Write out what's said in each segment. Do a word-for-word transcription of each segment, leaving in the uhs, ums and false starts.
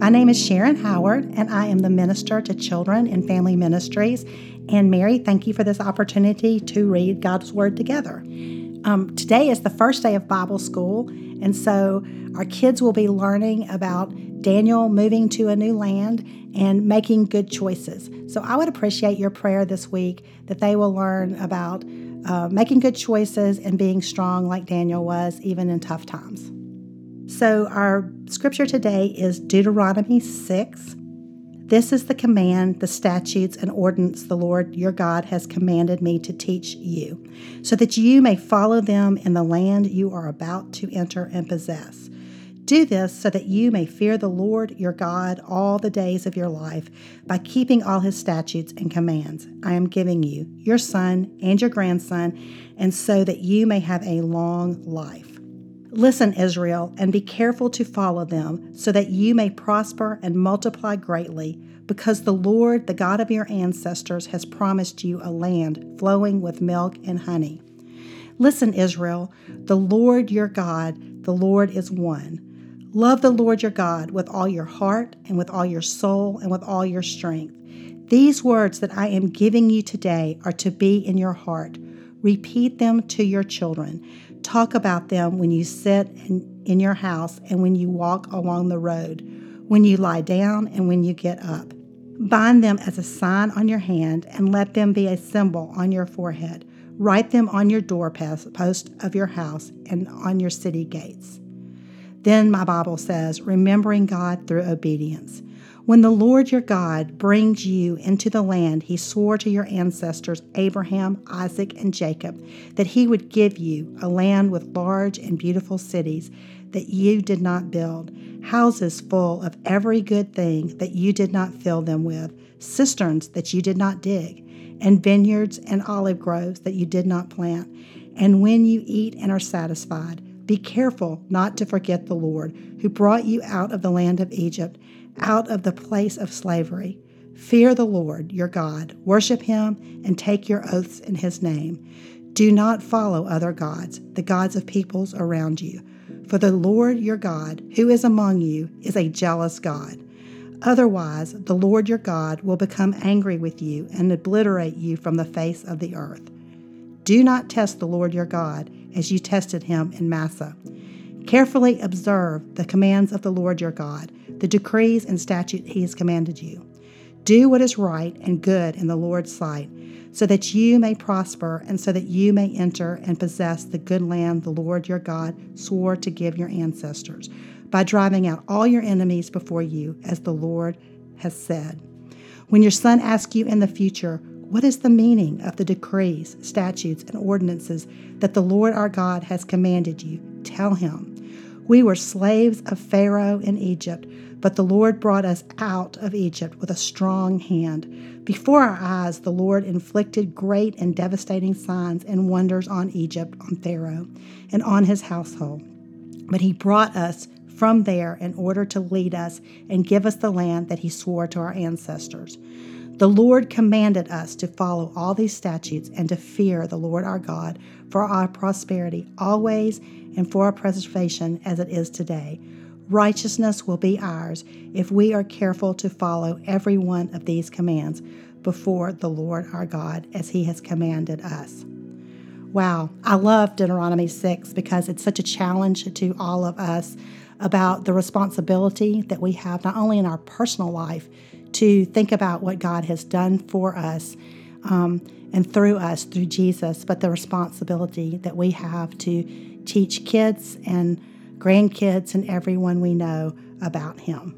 My name is Sharon Howard, and I am the Minister to Children and Family Ministries. And Mary, thank you for this opportunity to read God's Word together. Um, today is the first day of Bible school, and so our kids will be learning about Daniel moving to a new land and making good choices. So I would appreciate your prayer this week that they will learn about uh, making good choices and being strong like Daniel was, even in tough times. So our scripture today is Deuteronomy six. This is the command, the statutes, and ordinance the Lord your God has commanded me to teach you, so that you may follow them in the land you are about to enter and possess. Do this so that you may fear the Lord your God all the days of your life by keeping all his statutes and commands I am giving you, your son and your grandson, and so that you may have a long life. Listen, Israel, and be careful to follow them, so that you may prosper and multiply greatly, because the Lord, the God of your ancestors, has promised you a land flowing with milk and honey. Listen, Israel, the Lord your God, the Lord is one. Love the Lord your God with all your heart and with all your soul and with all your strength. These words that I am giving you today are to be in your heart. Repeat them to your children. Talk about them when you sit in, in your house and when you walk along the road, when you lie down and when you get up. Bind them as a sign on your hand and let them be a symbol on your forehead. Write them on your doorpost of your house and on your city gates. Then my Bible says, remembering God through obedience. When the Lord your God brings you into the land he swore to your ancestors, Abraham, Isaac, and Jacob, that he would give you a land with large and beautiful cities that you did not build, houses full of every good thing that you did not fill them with, cisterns that you did not dig, and vineyards and olive groves that you did not plant. And when you eat and are satisfied, be careful not to forget the Lord, who brought you out of the land of Egypt, out of the place of slavery. Fear the Lord, your God. Worship him and take your oaths in his name. Do not follow other gods, the gods of peoples around you. For the Lord your God, who is among you, is a jealous God. Otherwise, the Lord your God will become angry with you and obliterate you from the face of the earth. Do not test the Lord your God as you tested him in Massah. Carefully observe the commands of the Lord your God, the decrees and statutes he has commanded you. Do what is right and good in the Lord's sight, so that you may prosper and so that you may enter and possess the good land the Lord your God swore to give your ancestors, by driving out all your enemies before you, as the Lord has said. When your son asks you in the future, what is the meaning of the decrees, statutes, and ordinances that the Lord our God has commanded you? Tell him, we were slaves of Pharaoh in Egypt, but the Lord brought us out of Egypt with a strong hand. Before our eyes, the Lord inflicted great and devastating signs and wonders on Egypt, on Pharaoh, and on his household. But he brought us from there in order to lead us and give us the land that he swore to our ancestors. The Lord commanded us to follow all these statutes and to fear the Lord our God for our prosperity always and for our preservation as it is today. Righteousness will be ours if we are careful to follow every one of these commands before the Lord our God as he has commanded us. Wow, I love Deuteronomy six because it's such a challenge to all of us about the responsibility that we have not only in our personal life to think about what God has done for us um, and through us, through Jesus, but the responsibility that we have to teach kids and grandkids and everyone we know about him.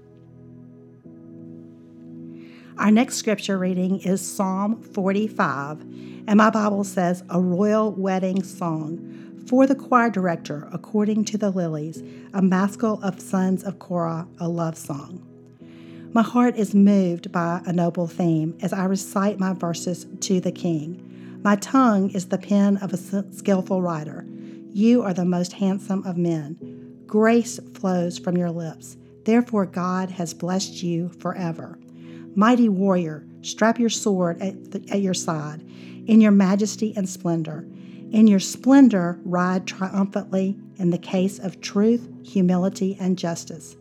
Our next scripture reading is Psalm forty-five, and my Bible says, a royal wedding song for the choir director, according to the lilies, a maskil of sons of Korah, a love song. My heart is moved by a noble theme as I recite my verses to the King. My tongue is the pen of a skillful writer. You are the most handsome of men. Grace flows from your lips. Therefore God has blessed you forever. Mighty warrior, strap your sword at, the, at your side, in your majesty and splendor. In your splendor ride triumphantly in the case of truth, humility, and justice.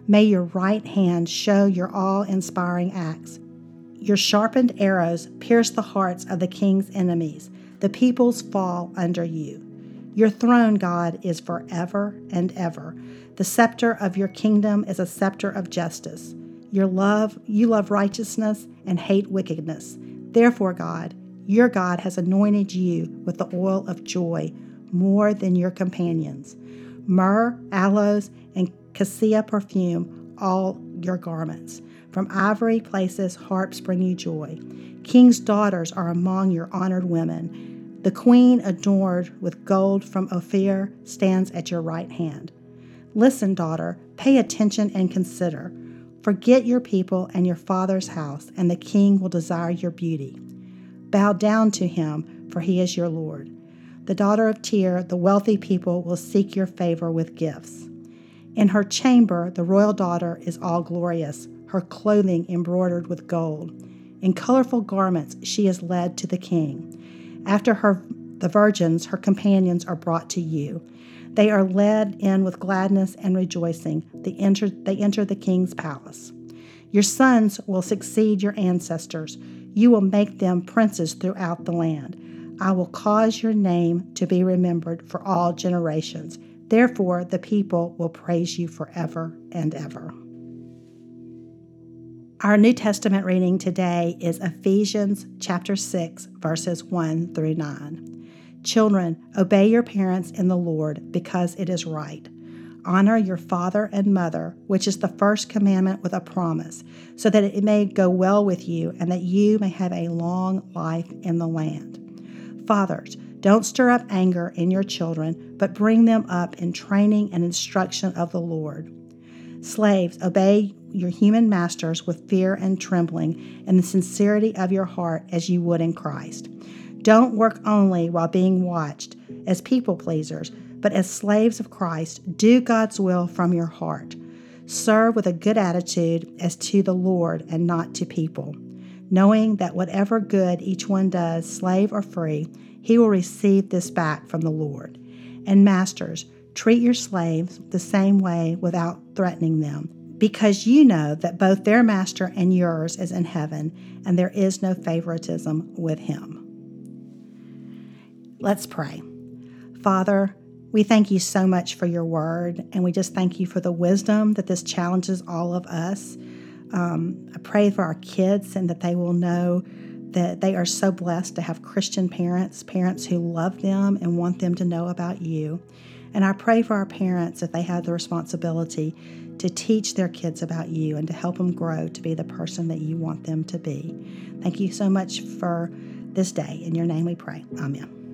May your right hand show your awe-inspiring acts. Your sharpened arrows pierce the hearts of the king's enemies. The peoples fall under you. Your throne, God, is forever and ever. The scepter of your kingdom is a scepter of justice. Your love, you love righteousness and hate wickedness. Therefore, God, your God has anointed you with the oil of joy more than your companions. Myrrh, aloes, and cassia perfume all your garments. From ivory places, harps bring you joy. King's daughters are among your honored women. The queen, adorned with gold from Ophir, stands at your right hand. Listen, daughter, pay attention and consider. Forget your people and your father's house, and the king will desire your beauty. Bow down to him, for he is your Lord. The daughter of Tyre, the wealthy people, will seek your favor with gifts. In her chamber, the royal daughter is all glorious, her clothing embroidered with gold. In colorful garments, she is led to the king. After her, the virgins, her companions, are brought to you. They are led in with gladness and rejoicing. They enter, they enter the king's palace. Your sons will succeed your ancestors. You will make them princes throughout the land. I will cause your name to be remembered for all generations. Therefore, the people will praise you forever and ever. Our New Testament reading today is Ephesians chapter six, verses one through nine. Children, obey your parents in the Lord, because it is right. Honor your father and mother, which is the first commandment with a promise, so that it may go well with you and that you may have a long life in the land. Fathers, don't stir up anger in your children, but bring them up in training and instruction of the Lord. Slaves, obey your human masters with fear and trembling and the sincerity of your heart as you would in Christ. Don't work only while being watched as people pleasers, but as slaves of Christ, do God's will from your heart. Serve with a good attitude as to the Lord and not to people, knowing that whatever good each one does, slave or free, he will receive this back from the Lord. And masters, treat your slaves the same way without threatening them, because you know that both their master and yours is in heaven, and there is no favoritism with him. Let's pray. Father, we thank you so much for your word, and we just thank you for the wisdom that this challenges all of us. Um, I pray for our kids and that they will know that they are so blessed to have Christian parents, parents who love them and want them to know about you. And I pray for our parents that they have the responsibility to teach their kids about you and to help them grow to be the person that you want them to be. Thank you so much for this day. In your name we pray. Amen.